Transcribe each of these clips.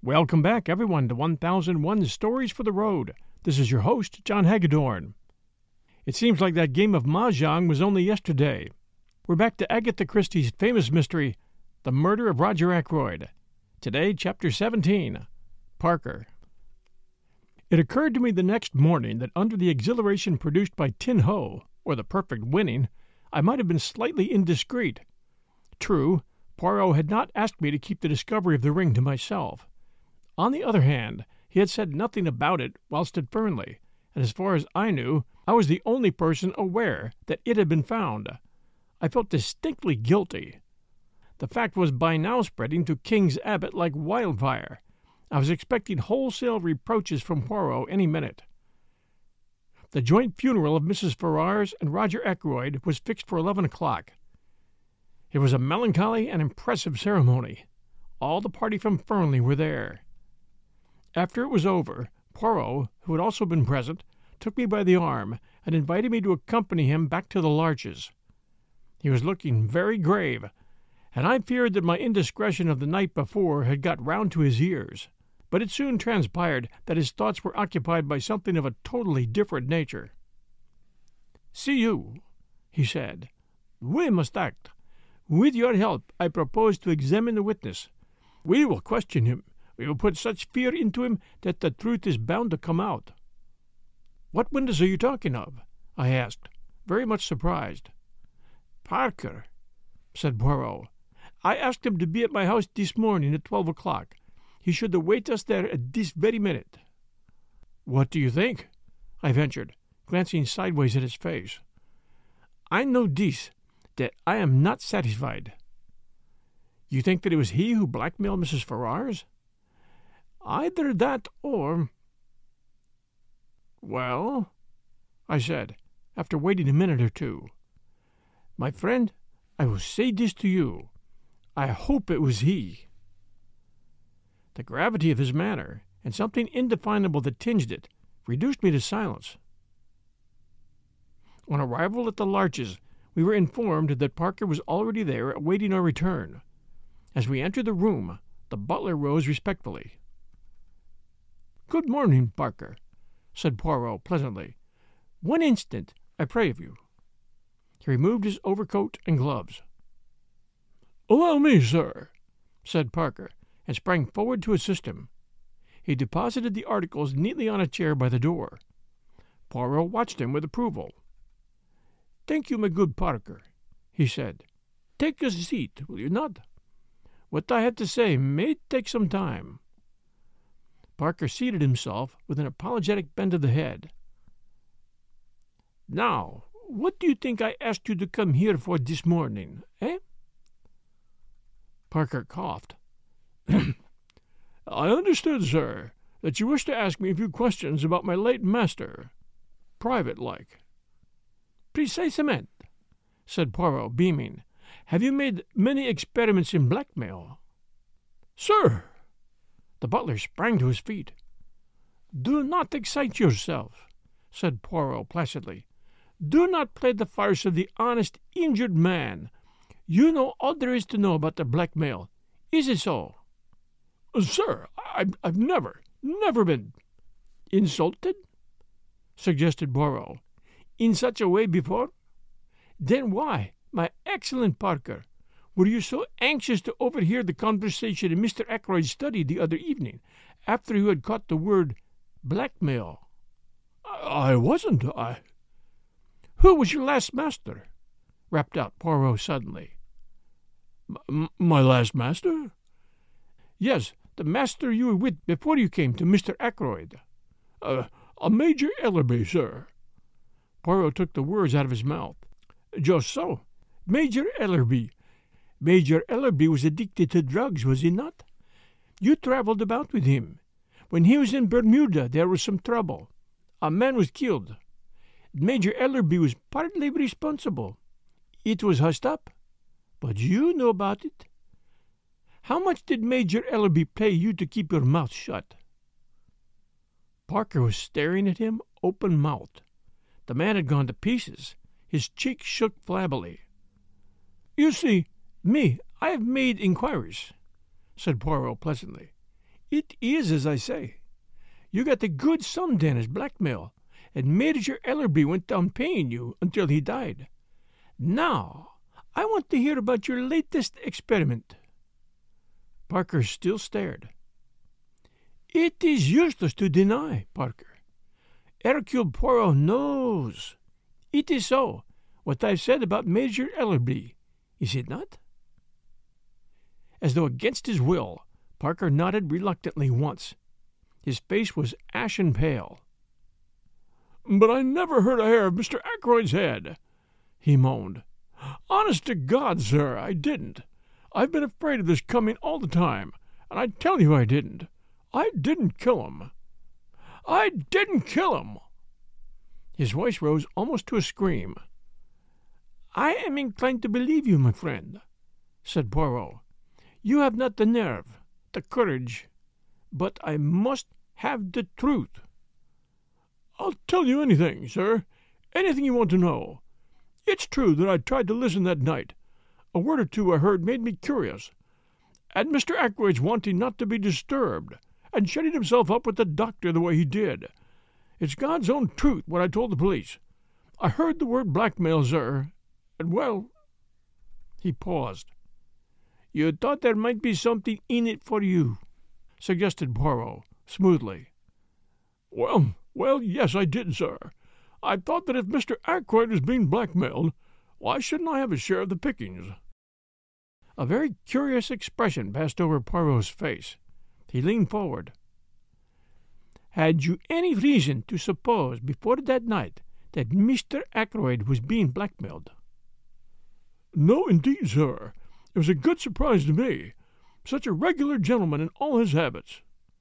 Welcome back, everyone, to 1001 Stories for the Road. This is your host, John Hagedorn. It seems like that game of Mahjong was only yesterday. We're back to Agatha Christie's famous mystery, The Murder of Roger Ackroyd. Today, Chapter 17, Parker. It occurred to me the next morning that under the exhilaration produced by Tin Ho, or the perfect winning, I might have been slightly indiscreet. True, Poirot had not asked me to keep the discovery of the ring to myself. On the other hand, he had said nothing about it whilst at Fernley, and as far as I knew, I was the only person aware that it had been found. I felt distinctly guilty. The fact was by now spreading to King's Abbot like wildfire. I was expecting wholesale reproaches from Poirot any minute. The joint funeral of Mrs. Ferrars and Roger Ackroyd was fixed for 11 o'clock. It was a melancholy and impressive ceremony. All the party from Fernley were there. After it was over, Poirot, who had also been present, took me by the arm and invited me to accompany him back to the Larches. He was looking very grave, and I feared that my indiscretion of the night before had got round to his ears. But it soon transpired that his thoughts were occupied by something of a totally different nature. "See you," he said. "We must act. With your help, I propose to examine the witness. We will question him. We will put such fear into him that the truth is bound to come out." "What witness are you talking of?" I asked, very much surprised. "Parker," said Poirot. "I asked him to be at my house this morning at 12 o'clock. He should await us there at this very minute." "What do you think?" I ventured, glancing sideways at his face. "I know this, that I am not satisfied." "You think that it was he who blackmailed Mrs. Ferrars?" "Either that or—" "Well?" I said, after waiting a minute or two. "My friend, I will say this to you. I hope it was he." The gravity of his manner, and something indefinable that tinged it, reduced me to silence. On arrival at the Larches, we were informed that Parker was already there awaiting our return. As we entered the room, the butler rose respectfully. "Good morning, Parker," said Poirot pleasantly. "One instant, I pray of you." He removed his overcoat and gloves. "Allow me, sir," said Parker, and sprang forward to assist him. He deposited the articles neatly on a chair by the door. Poirot watched him with approval. "Thank you, my good Parker," he said. "Take a seat, will you not? What I have to say may take some time." Parker seated himself with an apologetic bend of the head. "Now, what do you think I asked you to come here for this morning, eh?" Parker coughed. "I understood, sir, that you wished to ask me a few questions about my late master, private-like." "Precisement," said Poirot, beaming. "Have you made many experiments in blackmail?" "Sir!" The butler sprang to his feet. "Do not excite yourself," said Poirot placidly. "Do not play the farce of the honest, injured man. You know all there is to know about the blackmail. Is it so?" "Sir, I've never been—" "Insulted?" suggested Poirot. "In such a way before? Then why, my excellent Parker, were you so anxious to overhear the conversation in Mr. Ackroyd's study the other evening, after you had caught the word blackmail?" "I wasn't. "Who was your last master?" rapped out Poirot suddenly. "My last master?" "Yes, the master you were with before you came to Mr. Ackroyd." A Major Ellerby, sir." Poirot took the words out of his mouth. "Just so. Major Ellerby. Major Ellerby was addicted to drugs, was he not? You travelled about with him. When he was in Bermuda there was some trouble. A man was killed. Major Ellerby was partly responsible. It was hushed up, but you know about it. How much did Major Ellerby pay you to keep your mouth shut?" Parker was staring at him open-mouthed. The man had gone to pieces. His cheek shook flabbily. "You see, I have made inquiries," said Poirot pleasantly. It is as I say. You got a good sum then as blackmail, and Major Ellerby went on paying you until he died. Now, I want to hear about your latest experiment." Parker still stared. "It is useless to deny, Parker. Hercule Poirot knows. It is so, what I've said about Major Ellerby, is it not?" As though against his will, Parker nodded reluctantly once. His face was ashen pale. "But I never hurt a hair of Mr. Ackroyd's head," he moaned. "Honest to God, sir, I didn't. I've been afraid of this coming all the time, and I tell you I didn't. I didn't kill him. I didn't kill him!" His voice rose almost to a scream. "I am inclined to believe you, my friend," said Poirot. "You have not the nerve, the courage, but I must have the truth." "I'll tell you anything, sir, anything you want to know. It's true that I tried to listen that night. A word or two I heard made me curious. And Mr. Ackroyd's wanting not to be disturbed, and shutting himself up with the doctor the way he did. It's God's own truth what I told the police. I heard the word blackmail, sir, and well—" He paused. "You thought there might be something in it for you," suggested Poirot, smoothly. Well, yes, I did, sir. I thought that if Mr. Ackroyd was being blackmailed, why shouldn't I have a share of the pickings?" A very curious expression passed over Poirot's face. He leaned forward. "Had you any reason to suppose before that night that Mr. Ackroyd was being blackmailed?" "No, indeed, sir. It was a good surprise to me. Such a regular gentleman in all his habits."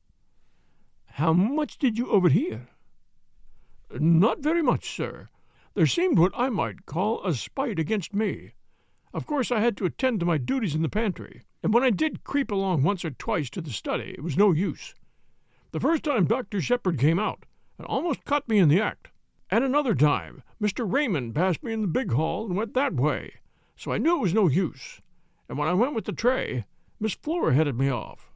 "How much did you overhear?" "Not very much, sir. There seemed what I might call a spite against me. Of course I had to attend to my duties in the pantry, and when I did creep along once or twice to the study, it was no use. The first time Dr. Shepherd came out, and almost caught me in the act. And another time, Mr. Raymond passed me in the big hall and went that way, so I knew it was no use. And when I went with the tray, Miss Flora headed me off."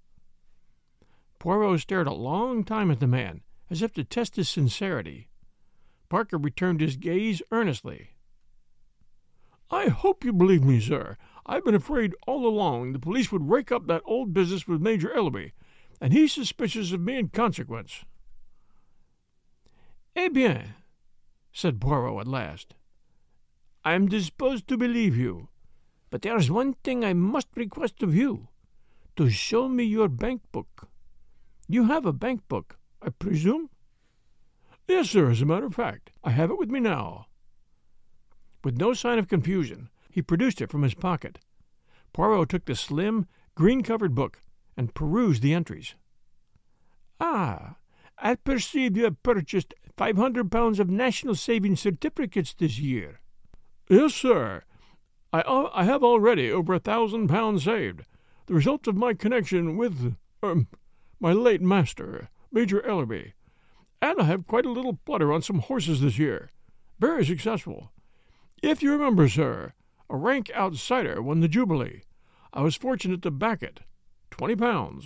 Poirot stared a long time at the man, as if to test his sincerity. Parker returned his gaze earnestly. "I hope you believe me, sir. I've been afraid all along the police would rake up that old business with Major Ellerby, and he's suspicious of me in consequence." "Eh bien," said Poirot at last, "I am disposed to believe you, but there is one thing I must request of you, to show me your bank book. You have a bank book, I presume?" "Yes, sir, as a matter of fact. I have it with me now." With no sign of confusion, he produced it from his pocket. Poirot took the slim, green-covered book and perused the entries. "Ah, I perceive you have purchased £500 of National Savings Certificates this year." "Yes, sir. I have already over £1,000 saved, the result of my connection with my late master, Major Ellerby. And I have quite a little flutter on some horses this year. Very successful. If you remember, sir, a rank outsider won the Jubilee. I was fortunate to back it. £20.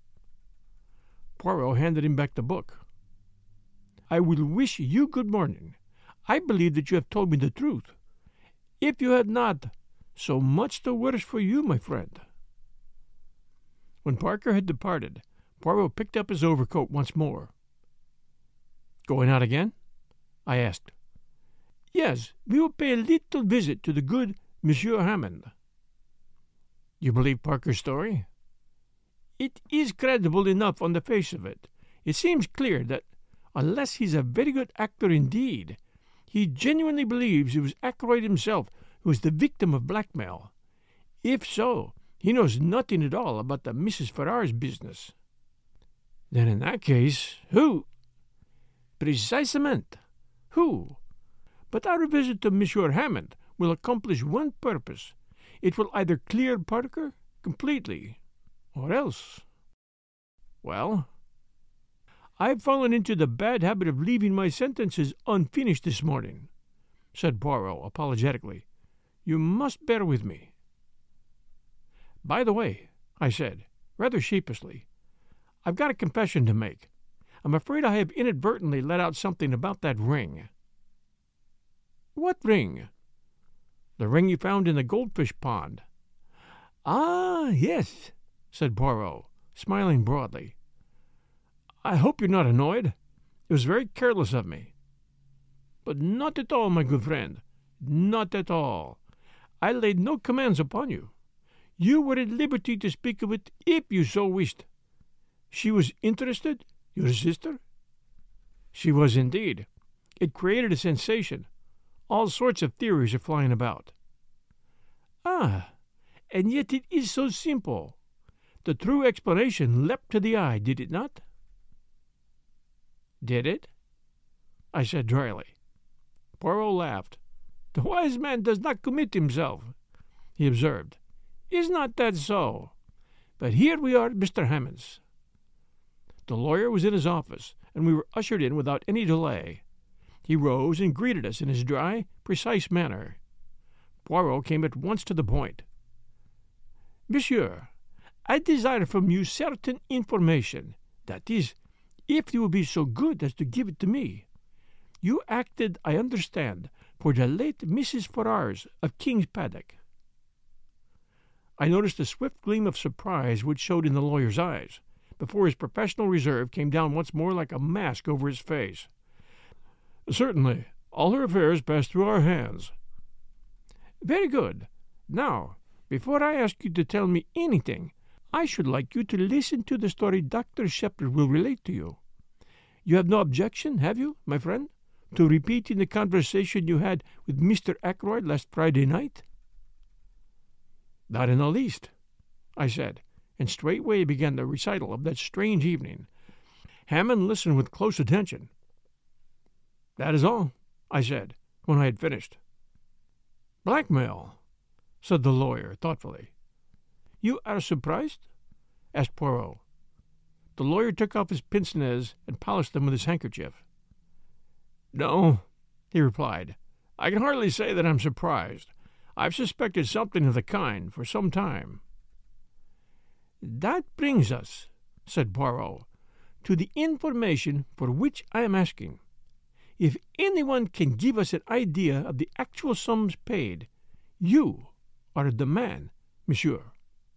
Poirot handed him back the book. "I will wish you good morning. I believe that you have told me the truth. If you had not, so much the worse for you, my friend." When Parker had departed, Poirot picked up his overcoat once more. "Going out again?" I asked. "Yes, we will pay a little visit to the good Monsieur Hammond." "You believe Parker's story?" "It is credible enough on the face of it. It seems clear that, unless he's a very good actor indeed, he genuinely believes it was Ackroyd himself who was the victim of blackmail. If so, he knows nothing at all about the Mrs. Ferrars business." "Then in that case, who—" "Precisement. Who? But our visit to Monsieur Hammond will accomplish one purpose. It will either clear Parker completely, or else—" "Well?" "I've fallen into the bad habit of leaving my sentences unfinished this morning," said Poirot apologetically. "You must bear with me." "By the way," I said, rather sheepishly, I've got a confession to make. I'm afraid I have inadvertently let out something about that ring." "What ring?" "The ring you found in the goldfish pond." "Ah, yes," said Poirot, smiling broadly. "I hope you're not annoyed. It was very careless of me." "But not at all, my good friend, not at all. I laid no commands upon you. You were at liberty to speak of it if you so wished. She was interested, your sister?" "She was indeed. It created a sensation. All sorts of theories are flying about." "Ah, and yet it is so simple. The true explanation leapt to the eye, did it not?" "Did it?" I said dryly. Poirot laughed. "The wise man does not commit himself," he observed. "Is not that so? But here we are at Mr. Hammond's." The lawyer was in his office, and we were ushered in without any delay. He rose and greeted us in his dry, precise manner. Poirot came at once to the point. "Monsieur, I desire from you certain information. That is, if you will be so good as to give it to me. You acted, I understand, for the late Mrs. Ferrars of King's Paddock." I noticed a swift gleam of surprise which showed in the lawyer's eyes, before his professional reserve came down once more like a mask over his face. "Certainly. All her affairs pass through our hands." "Very good. Now, before I ask you to tell me anything, I should like you to listen to the story Dr. Shepherd will relate to you. You have no objection, have you, my friend, to repeating the conversation you had with Mr. Ackroyd last Friday night?" "Not in the least," I said, and straightway began the recital of that strange evening. Hammond listened with close attention. "That is all," I said, when I had finished. "Blackmail," said the lawyer thoughtfully. "You are surprised?" asked Poirot. The lawyer took off his pince-nez and polished them with his handkerchief. "No," he replied. "I can hardly say that I'm surprised. I've suspected something of the kind for some time." "That brings us," said Poirot, "to the information for which I am asking. If anyone can give us an idea of the actual sums paid, you are the man, monsieur."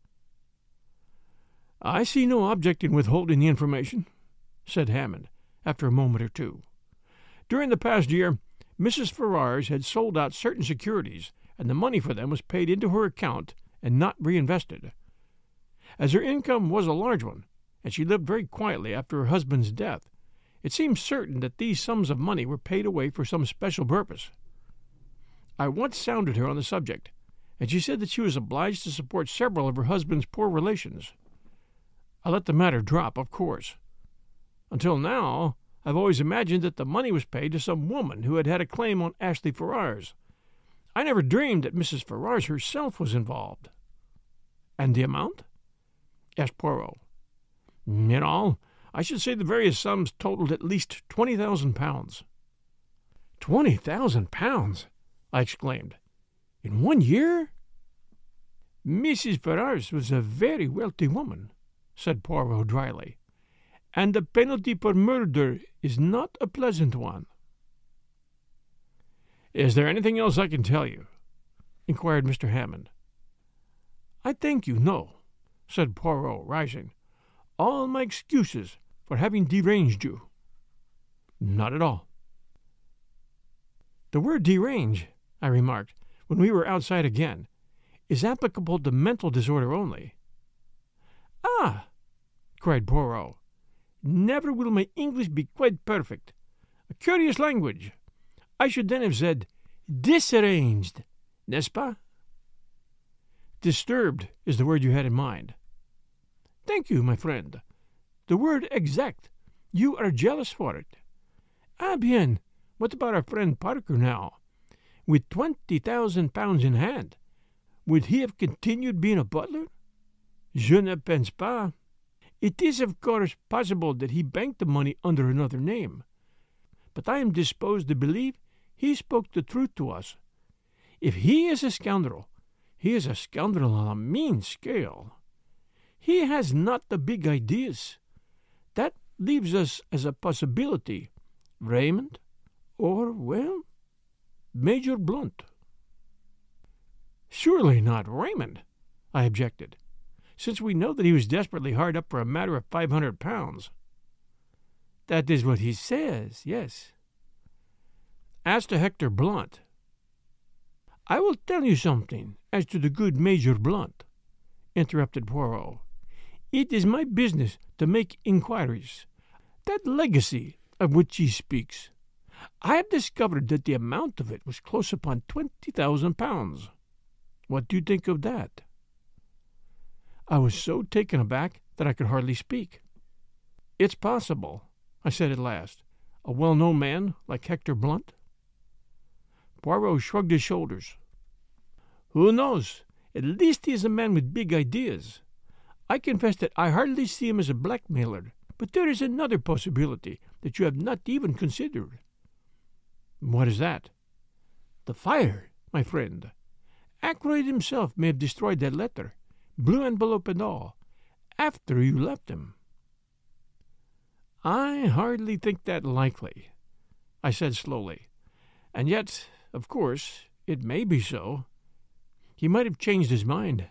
"I see no object in withholding the information," said Hammond, after a moment or two. "During the past year, Mrs. Ferrars had sold out certain securities, and the money for them was paid into her account and not reinvested. As her income was a large one, and she lived very quietly after her husband's death, it seems certain that these sums of money were paid away for some special purpose. I once sounded her on the subject, and she said that she was obliged to support several of her husband's poor relations. I let the matter drop, of course. Until now, I've always imagined that the money was paid to some woman who had had a claim on Ashley Ferrars. I never dreamed that Mrs. Ferrars herself was involved." "And the amount?" asked Poirot. "In all, I should say the various sums totaled at least £20,000. £20,000! I exclaimed. "In 1 year?" "Mrs. Ferrars was a very wealthy woman," said Poirot dryly, "and the penalty for murder is not a pleasant one." "Is there anything else I can tell you?" inquired Mr. Hammond. "I thank you, no," said Poirot, rising. "All my excuses for having deranged you." "Not at all." "The word derange," I remarked, when we were outside again, "is applicable to mental disorder only." "Ah!" cried Poirot. "Never will my English be quite perfect. A curious language. I should then have said disarranged, n'est-ce pas?" "Disturbed is the word you had in mind." "Thank you, my friend. The word exact. You are jealous for it. Ah bien, what about our friend Parker now? With £20,000 in hand, would he have continued being a butler? Je ne pense pas. It is, of course, possible that he banked the money under another name, but I am disposed to believe he spoke the truth to us. If he is a scoundrel, he is a scoundrel on a mean scale. He has not the big ideas. leaves us as a possibility Raymond or, well, Major Blunt." "Surely not Raymond," I objected, "since we know that he was desperately hard up for a matter of £500. "That is what he says, yes." "As to Hector Blunt—" "I will tell you something as to the good Major Blunt," interrupted Poirot. "It is my business to make inquiries. That legacy of which he speaks, I have discovered that the amount of it was close upon £20,000. What do you think of that?" I was so taken aback that I could hardly speak. "It's possible," I said at last. "A well-known man like Hector Blunt?" Poirot shrugged his shoulders. "Who knows? At least he is a man with big ideas. I confess that I hardly see him as a blackmailer, but there is another possibility that you have not even considered." "What is that?" "The fire, my friend. Ackroyd himself may have destroyed that letter, blue envelope and all, after you left him." "I hardly think that likely," I said slowly. "And yet, of course, it may be so. He might have changed his mind."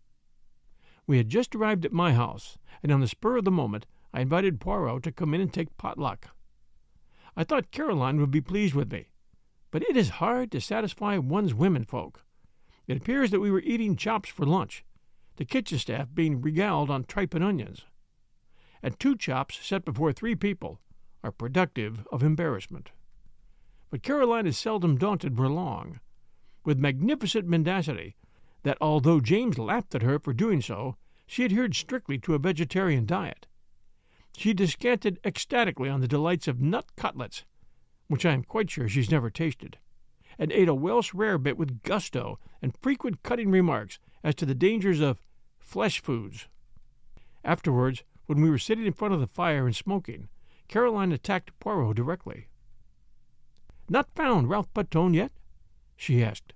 We had just arrived at my house, and on the spur of the moment I invited Poirot to come in and take pot luck. I thought Caroline would be pleased with me, but it is hard to satisfy one's womenfolk. It appears that we were eating chops for lunch, the kitchen staff being regaled on tripe and onions, and 2 chops set before 3 people are productive of embarrassment. But Caroline is seldom daunted for long, with magnificent mendacity, that although James laughed at her for doing so, she adhered strictly to a vegetarian diet. She descanted ecstatically on the delights of nut cutlets, which I am quite sure she's never tasted, and ate a Welsh rarebit with gusto and frequent cutting remarks as to the dangers of flesh foods. Afterwards, when we were sitting in front of the fire and smoking, Caroline attacked Poirot directly. "Not found Ralph Patone yet?" she asked.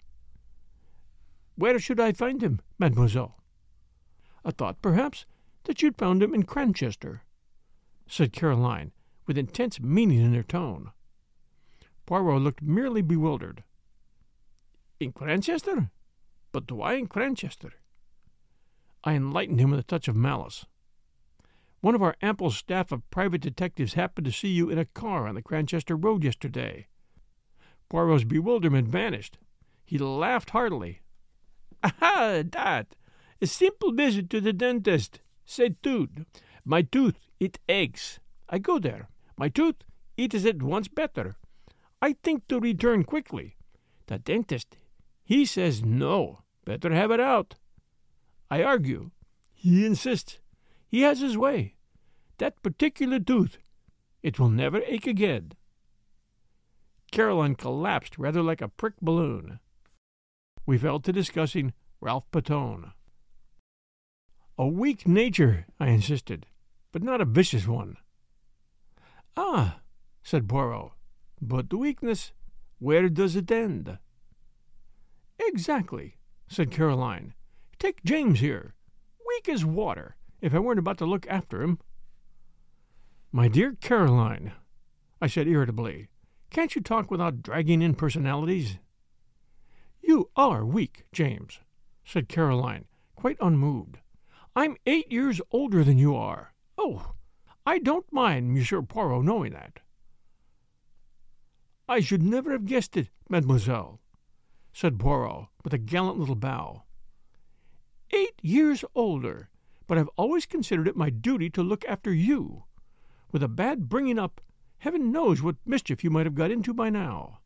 "Where should I find him, mademoiselle?" "I thought, perhaps, that you'd found him in Cranchester," said Caroline, with intense meaning in her tone. Poirot looked merely bewildered. "In Cranchester? But why in Cranchester?" I enlightened him with a touch of malice. "One of our ample staff of private detectives happened to see you in a car on the Cranchester road yesterday." Poirot's bewilderment vanished. He laughed heartily. "Ah, that! A simple visit to the dentist. C'est tout. My tooth, it aches. I go there. My tooth, it is at once better. I think to return quickly. The dentist, he says no, better have it out. I argue. He insists. He has his way. That particular tooth, it will never ache again." Caroline collapsed rather like a prick balloon. We fell to discussing Ralph Patone. "A weak nature," I insisted, "but not a vicious one." "Ah," said Poirot, "but the weakness, where does it end?" "Exactly," said Caroline. "Take James here. Weak as water, if I weren't about to look after him." "My dear Caroline," I said irritably, "can't you talk without dragging in personalities?" "You are weak, James," said Caroline, quite unmoved. "I'm 8 years older than you are. Oh, I don't mind Monsieur Poirot knowing that." "I should never have guessed it, mademoiselle," said Poirot, with a gallant little bow. 8 years older, but I've always considered it my duty to look after you. With a bad bringing up, heaven knows what mischief you might have got into by now."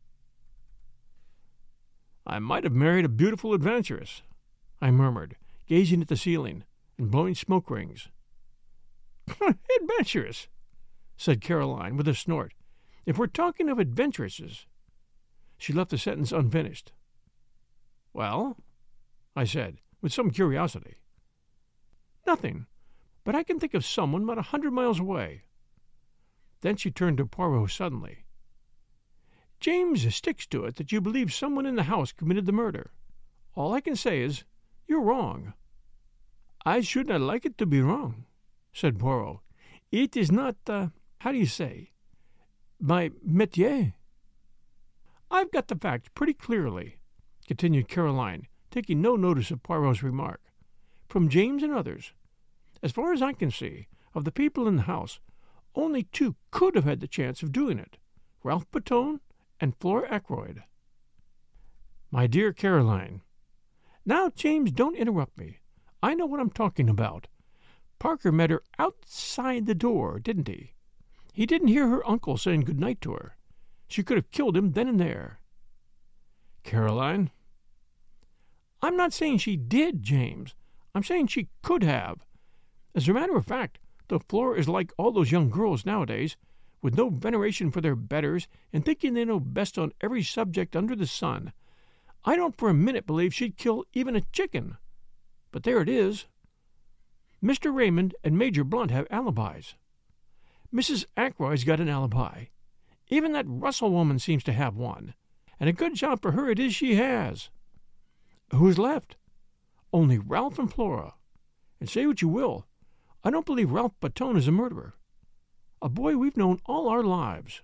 "I might have married a beautiful adventuress," I murmured, gazing at the ceiling and blowing smoke rings. "Adventuress," said Caroline, with a snort. "If we're talking of adventuresses—" She left the sentence unfinished. "Well?" I said, with some curiosity. "Nothing, but I can think of someone about 100 miles away." Then she turned to Poirot suddenly. "James sticks to it that you believe someone in the house committed the murder. All I can say is, you're wrong." "I should not like it to be wrong," said Poirot. "It is not, how do you say, my métier. I've got the facts pretty clearly, continued Caroline, taking no notice of Poirot's remark, from James and others. As far as I can see, of the people in the house, only two could have had the chance of doing it, Ralph Batone and Flora Ackroyd. My dear Caroline, now, James, don't interrupt me. I know what I'm talking about. Parker met her outside the door, didn't he? He didn't hear her uncle saying good night to her. She could have killed him then and there. Caroline? I'm not saying she did, James. I'm saying she could have. As a matter of fact, though Flora is like all those young girls nowadays, with no veneration for their betters and thinking they know best on every subject under the sun, I don't for a minute believe she'd kill even a chicken. But there it is. Mr. Raymond and Major Blunt have alibis. Mrs. Ackroyd's got an alibi. Even that Russell woman seems to have one, and a good job for her it is she has. Who's left? Only Ralph and Flora. And say what you will, I don't believe Ralph Batone is a murderer. A boy we've known all our lives.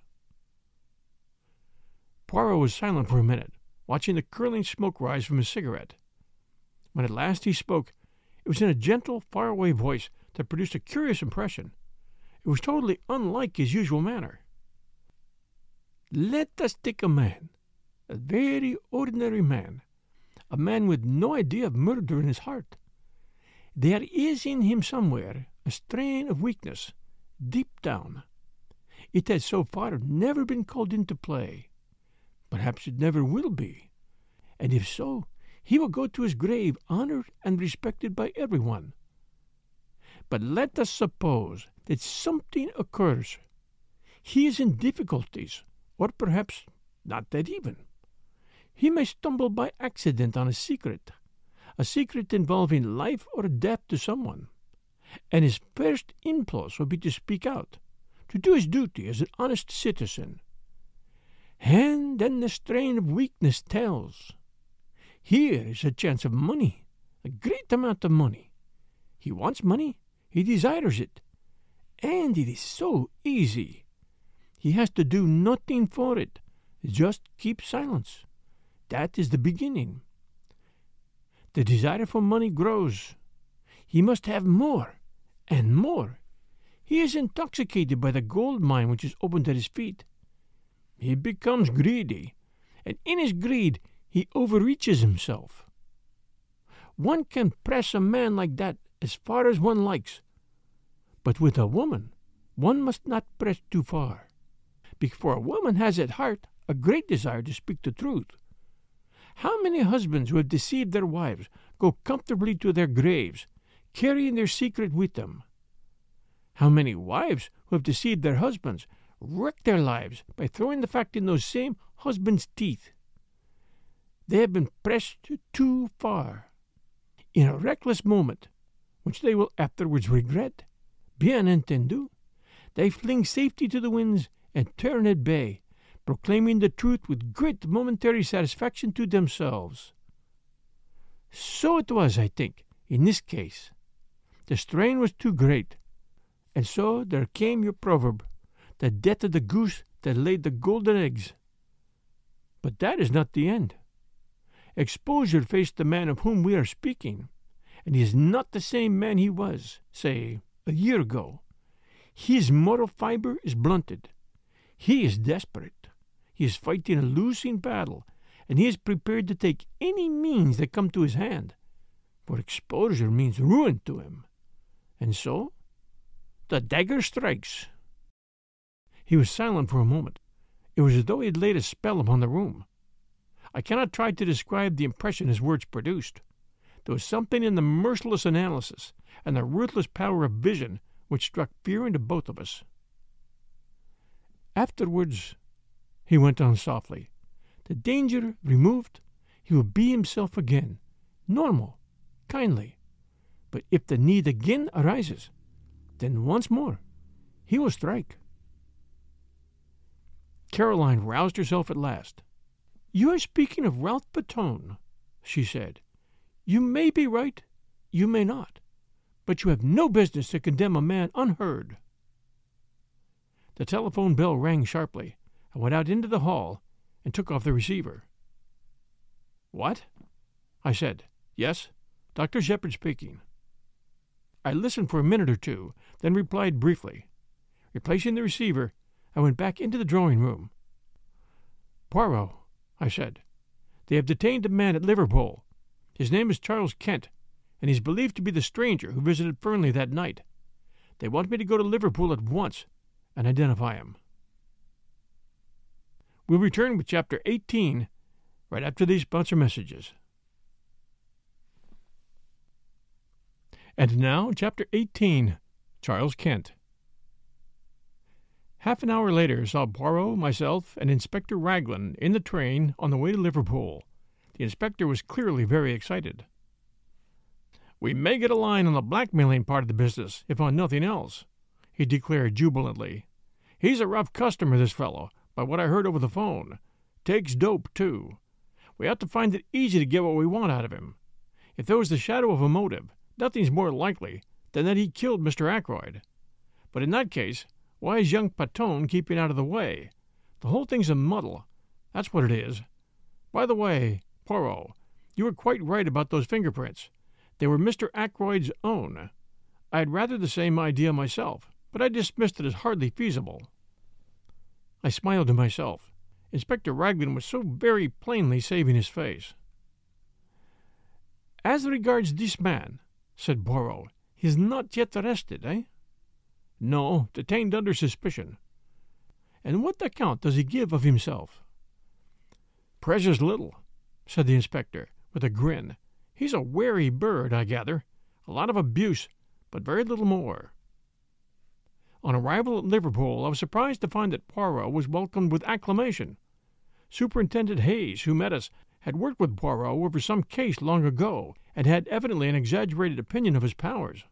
Poirot was silent for a minute, watching the curling smoke rise from his cigarette. When at last he spoke, it was in a gentle, far-away voice that produced a curious impression. It was totally unlike his usual manner. Let us take a man, a very ordinary man, a man with no idea of murder in his heart. There is in him somewhere a strain of weakness, deep down. It has so far never been called into play. Perhaps it never will be. And if so, he will go to his grave honored and respected by everyone. But let us suppose that something occurs. He is in difficulties, or perhaps not that even. He may stumble by accident on a secret involving life or death to someone, and his first impulse will be to speak out, to do his duty as an honest citizen. And then the strain of weakness tells. Here is a chance of money, a great amount of money. He wants money, he desires it, and it is so easy. He has to do nothing for it, just keep silence. That is the beginning. The desire for money grows. He must have more and more. He is intoxicated by the gold mine which is opened at his feet. He becomes greedy, and in his greed he overreaches himself. One can press a man like that as far as one likes, but with a woman one must not press too far, for a woman has at heart a great desire to speak the truth. How many husbands who have deceived their wives go comfortably to their graves, carrying their secret with them? How many wives who have deceived their husbands wreck their lives by throwing the fact in those same husbands' teeth? They have been pressed too far. In a reckless moment, which they will afterwards regret, bien entendu, they fling safety to the winds and turn at bay, proclaiming the truth with great momentary satisfaction to themselves. So it was, I think, in this case. The strain was too great, and so there came your proverb, the death of the goose that laid the golden eggs. But that is not the end. Exposure faced the man of whom we are speaking, and he is not the same man he was, say, a year ago. His moral fiber is blunted. He is desperate. He is fighting a losing battle, and he is prepared to take any means that come to his hand, for exposure means ruin to him. And so, the dagger strikes. He was silent for a moment. It was as though he had laid a spell upon the room. I cannot try to describe the impression his words produced. There was something in the merciless analysis and the ruthless power of vision which struck fear into both of us. Afterwards, he went on softly, the danger removed, he will be himself again, normal, kindly. But if the need again arises, then once more he will strike. Caroline roused herself at last. You are speaking of Ralph Batone, she said. You may be right, you may not, but you have no business to condemn a man unheard. The telephone bell rang sharply. I went out into the hall and took off the receiver. "What?" I said. "Yes, Dr. Shepherd speaking." I listened for a minute or two, then replied briefly. Replacing the receiver, I went back into the drawing-room. "Poirot," I said, "they have detained a man at Liverpool. His name is Charles Kent, and he is believed to be the stranger who visited Fernley that night. They want me to go to Liverpool at once and identify him." We'll return with Chapter 18 right after these sponsor messages. And now, Chapter 18, Charles Kent. Half an hour later saw Poirot, myself, and Inspector Raglan in the train on the way to Liverpool. The inspector was clearly very excited. "We may get a line on the blackmailing part of the business, if on nothing else," he declared jubilantly. "He's a rough customer, this fellow, by what I heard over the phone. Takes dope, too. We ought to find it easy to get what we want out of him. If there was the shadow of a motive, nothing's more likely than that he killed Mr. Ackroyd. But in that case, why is young Patton keeping out of the way? The whole thing's a muddle. That's what it is. By the way, Poirot, you were quite right about those fingerprints. They were Mr. Ackroyd's own. I had rather the same idea myself, but I dismissed it as hardly feasible." I smiled to myself. Inspector Raglan was so very plainly saving his face. "As regards this man," said Poirot, "he is not yet arrested, eh?" "No, detained under suspicion." "And what account does he give of himself?" "Precious little," said the inspector, with a grin. "He's a wary bird, I gather. A lot of abuse, but very little more." On arrival at Liverpool, I was surprised to find that Poirot was welcomed with acclamation. Superintendent Hayes, who met us, had worked with Poirot over some case long ago, and had evidently an exaggerated opinion of his powers.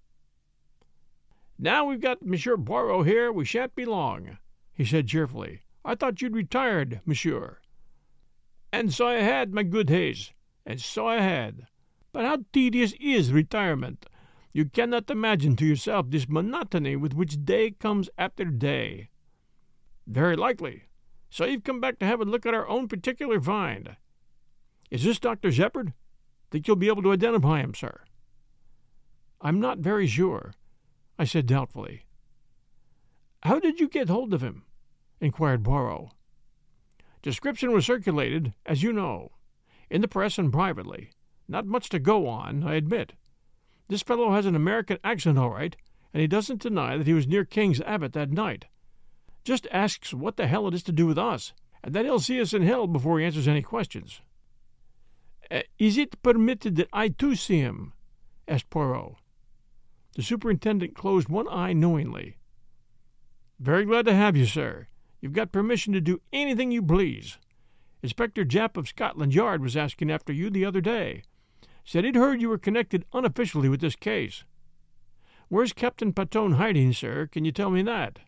"Now we've got Monsieur Poirot here, we shan't be long," he said cheerfully. "I thought you'd retired, monsieur." "And so I had, my good Hayes, and so I had. But how tedious is retirement! You cannot imagine to yourself this monotony with which day comes after day." "Very likely. So you've come back to have a look at our own particular find. Is this Dr. Shepherd? Think you'll be able to identify him, sir?" "I'm not very sure," I said doubtfully. "How did you get hold of him?" inquired Poirot. "Description was circulated, as you know, in the press and privately. Not much to go on, I admit. This fellow has an American accent all right, and he doesn't deny that he was near King's Abbot that night. Just asks what the hell it is to do with us, and that he'll see us in hell before he answers any questions." "Is it permitted that I too see him?" asked Poirot. The superintendent closed one eye knowingly. "Very glad to have you, sir. You've got permission to do anything you please. Inspector Japp of Scotland Yard was asking after you the other day. Said he'd heard you were connected unofficially with this case. Where's Captain Patton hiding, sir? Can you tell me that?"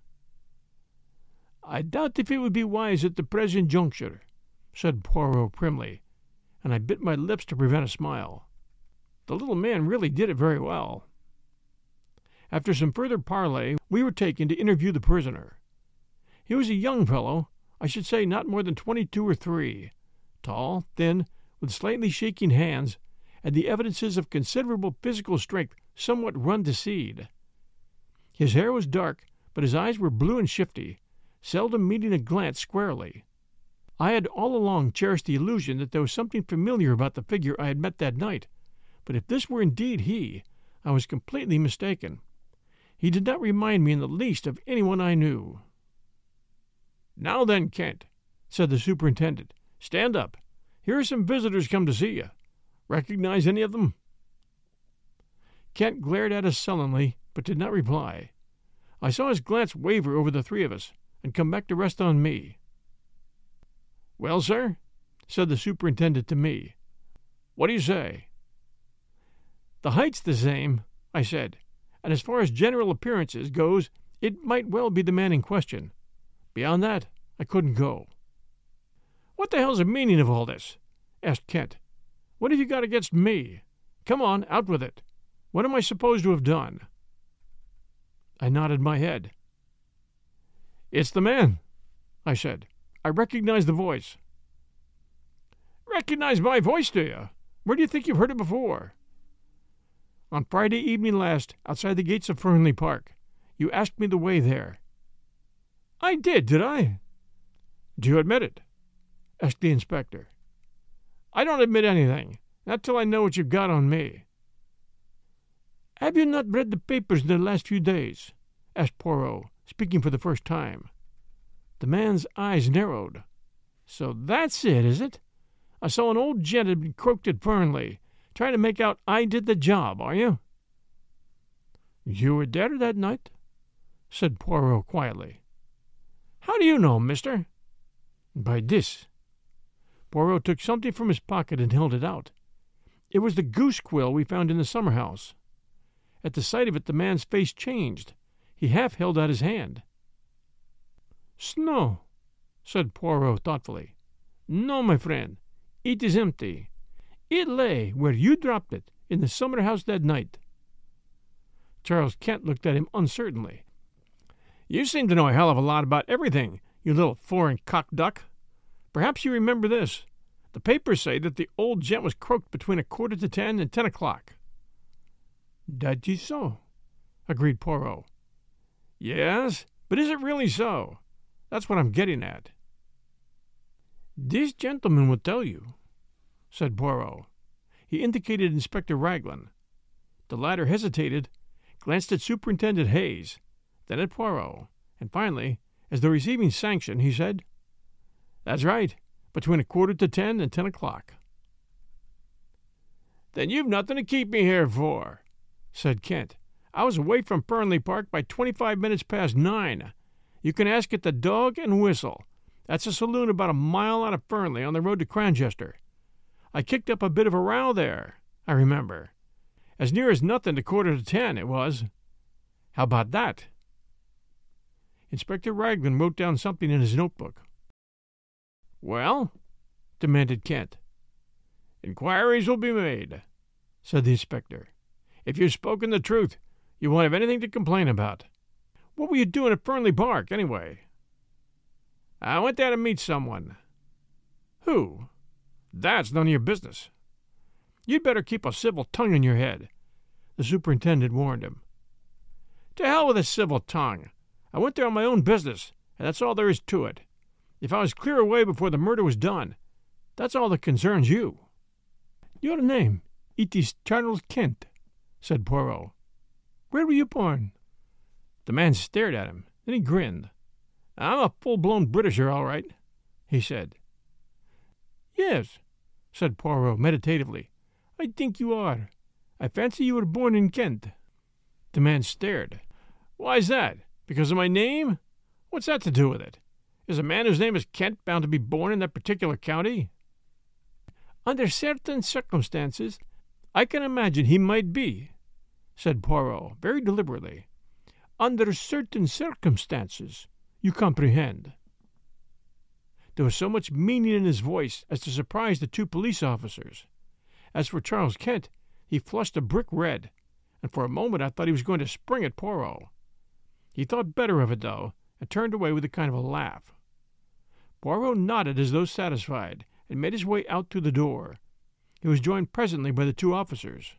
"I doubt if it would be wise at the present juncture," said Poirot primly, and I bit my lips to prevent a smile. The little man really did it very well. After some further parley, we were taken to interview the prisoner. He was a young fellow, I should say not more than 22 or 23, tall, thin, with slightly shaking hands, and the evidences of considerable physical strength somewhat run to seed. His hair was dark, but his eyes were blue and shifty, seldom meeting a glance squarely. I had all along cherished the illusion that there was something familiar about the figure I had met that night, but if this were indeed he, I was completely mistaken. He did not remind me in the least of anyone I knew. "Now then, Kent," said the superintendent, "stand up. Here are some visitors come to see you. Recognize any of them?" Kent glared at us sullenly, but did not reply. I saw his glance waver over the three of us, and come back to rest on me. "Well, sir," said the superintendent to me, "what do you say?" "The height's the same," I said, "and as far as general appearances goes, it might well be the man in question. Beyond that, I couldn't go." "What the hell's the meaning of all this?" asked Kent. "What have you got against me? Come on, out with it. What am I supposed to have done?" I nodded my head. "It's the man," I said. "I recognize the voice." "Recognize my voice, do you? Where do you think you've heard it before?" "On Friday evening last, outside the gates of Fernley Park. You asked me the way there." "I did I?" "Do you admit it?" asked the inspector. "I don't admit anything, not till I know what you've got on me." "Have you not read the papers in the last few days?" asked Poirot, speaking for the first time. The man's eyes narrowed. "So that's it, is it? I saw an old gent had been croaked at Fernley, trying to make out I did the job, are you?" "You were there that night?" said Poirot quietly. "How do you know, mister?" "By this." Poirot took something from his pocket and held it out. It was the goose quill we found in the summer house. At the sight of it the man's face changed. He half held out his hand. "Snow," said Poirot thoughtfully. "No, my friend, it is empty. It lay where you dropped it, in the summer house that night." Charles Kent looked at him uncertainly. "You seem to know a hell of a lot about everything, you little foreign cock-duck. Perhaps you remember this. The papers say that the old gent was croaked between 9:45 and 10 o'clock. "That is so," agreed Poirot. "Yes, but is it really so? That's what I'm getting at." "This gentleman will tell you," said Poirot. He indicated Inspector Raglan. The latter hesitated, glanced at Superintendent Hayes, then at Poirot, and finally, as though receiving sanction, he said, "That's right, between 9:45 and 10 o'clock." "Then you've nothing to keep me here for," said Kent. "I was away from Fernley Park by 25 minutes past 9. You can ask at the Dog and Whistle. That's a saloon about a mile out of Fernley on the road to Cranchester. I kicked up a bit of a row there, I remember. As near as nothing to 9:45 it was. How about that?" Inspector Raglan wrote down something in his notebook. "Well?" demanded Kent. "Inquiries will be made," said the inspector. "If you've spoken the truth, you won't have anything to complain about. What were you doing at Fernley Park, anyway?" "I went there to meet someone." "Who?" "That's none of your business." "You'd better keep a civil tongue in your head," the superintendent warned him. "To hell with a civil tongue. I went there on my own business, and that's all there is to it. If I was clear away before the murder was done, that's all that concerns you." "Your name, it is Charles Kent," said Poirot. "Where were you born?" The man stared at him, then he grinned. "I'm a full-blown Britisher, all right," he said. "Yes," said Poirot meditatively. "I think you are. I fancy you were born in Kent." The man stared. "Why's that? Because of my name? What's that to do with it? Is a man whose name is Kent bound to be born in that particular county?" "Under certain circumstances, I can imagine he might be," said Poirot, very deliberately. "Under certain circumstances, you comprehend." There was so much meaning in his voice as to surprise the two police officers. As for Charles Kent, he flushed a brick red, and for a moment I thought he was going to spring at Poirot. He thought better of it, though, and turned away with a kind of a laugh. Poirot nodded as though satisfied, and made his way out through the door. He was joined presently by the two officers.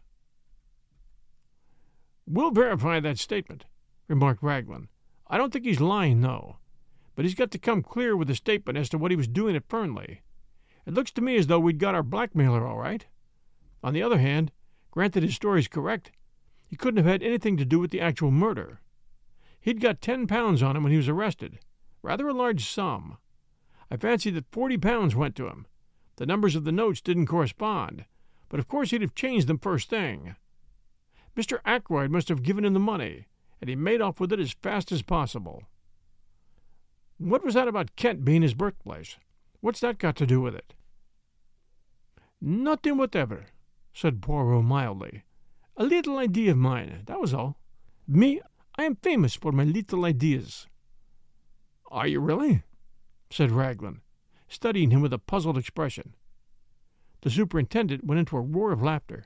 "We'll verify that statement," remarked Raglan. "I don't think he's lying, though. But he's got to come clear with a statement as to what he was doing at Fernley. It looks to me as though we'd got our blackmailer all right. On the other hand, granted his story's correct, he couldn't have had anything to do with the actual murder. He'd got £10 on him when he was arrested, rather a large sum. I fancy that £40 went to him. The numbers of the notes didn't correspond, but of course he'd have changed them first thing. Mr. Ackroyd must have given him the money, and he made off with it as fast as possible. What was that about Kent being his birthplace? What's that got to do with it?" "Nothing whatever," said Poirot mildly. "A little idea of mine, that was all. Me, I am famous for my little ideas." "Are you really?" said Raglan, studying him with a puzzled expression. The superintendent went into a roar of laughter.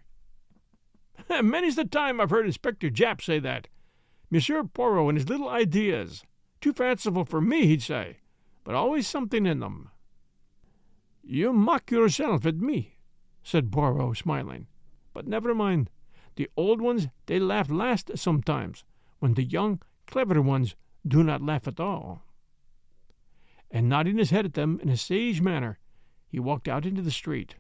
"Many's the time I've heard Inspector Japp say that. Monsieur Poirot and his little ideas. Too fanciful for me, he'd say, but always something in them. You mock yourself at me, said Poirot, smiling. But never mind. The old ones, they laugh last sometimes, when the young, clever ones do not laugh at all. And nodding his head at them in a sage manner, he walked out into the street.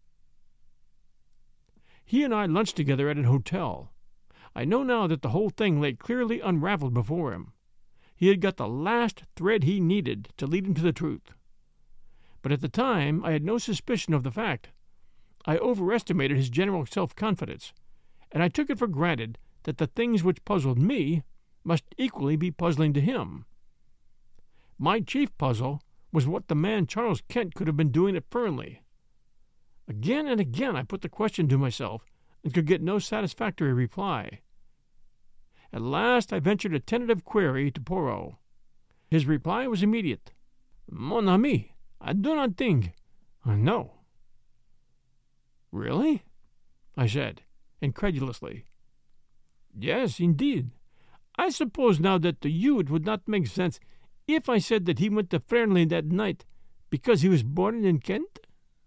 He and I lunched together at an hotel. I know now that the whole thing lay clearly unraveled before him. He had got the last thread he needed to lead him to the truth. But at the time I had no suspicion of the fact. I overestimated his general self-confidence, and I took it for granted that the things which puzzled me must equally be puzzling to him. My chief puzzle was what the man Charles Kent could have been doing at Fernley. Again and again I put the question to myself and could get no satisfactory reply. At last I ventured a tentative query to Poirot. His reply was immediate. Mon ami, I do not think. No. Really? I said, incredulously. Yes, indeed. I suppose now that to you it would not make sense if I said that he went to Fernley that night because he was born in Kent?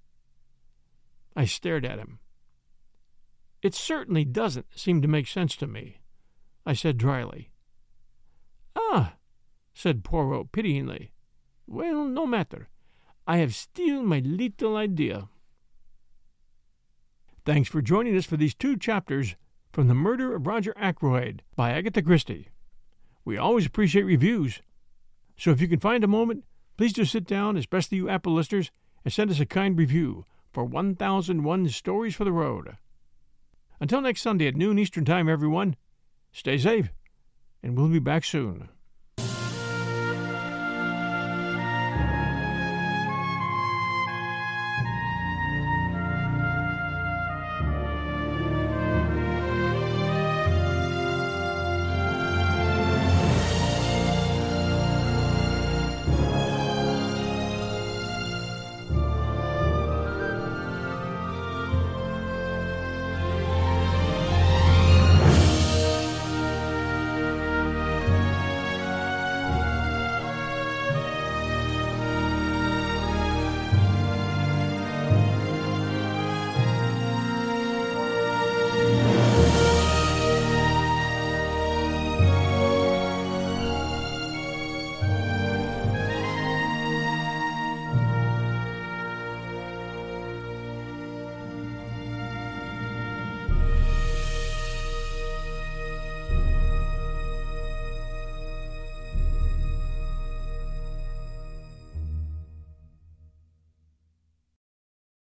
I stared at him. It certainly doesn't seem to make sense to me, I said dryly. Ah, said Poirot pityingly. Well, no matter. I have still my little idea. Thanks for joining us for these 2 chapters from The Murder of Roger Ackroyd by Agatha Christie. We always appreciate reviews, so if you can find a moment, please do sit down, especially you Apple listeners, and send us a kind review for 1001 Stories for the Road. Until next Sunday at noon Eastern Time, everyone, stay safe, and we'll be back soon.